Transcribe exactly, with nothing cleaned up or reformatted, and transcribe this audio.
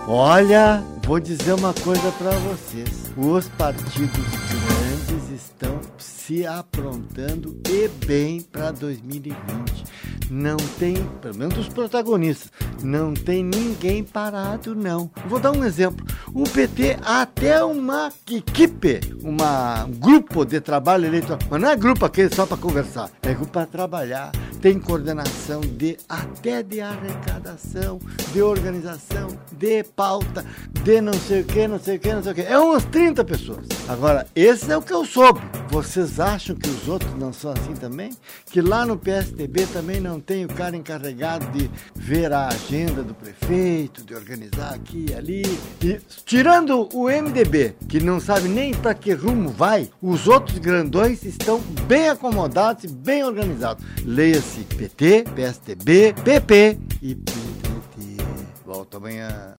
Olha, vou dizer uma coisa para vocês. Os partidos grandes estão se aprontando e bem para dois mil e vinte. Não tem, pelo menos os protagonistas, não tem ninguém parado, não. Vou dar um exemplo. O P T, até uma equipe, uma, um grupo de trabalho eleitoral, mas não é grupo aquele só para conversar, é grupo para trabalhar. Tem coordenação de até de arrecadação, de organização, de pauta, de não sei o que, não sei o que, não sei o que. É umas trinta pessoas. Agora, esse é o que eu soube. Vocês acham que os outros não são assim também? Que lá no P S D B também não tem o cara encarregado de ver a agenda do prefeito, de organizar aqui e ali. E, tirando o M D B, que não sabe nem para que rumo vai, os outros grandões estão bem acomodados e bem organizados. Leia-se P T, P S D B, P P e P D T. Volta amanhã.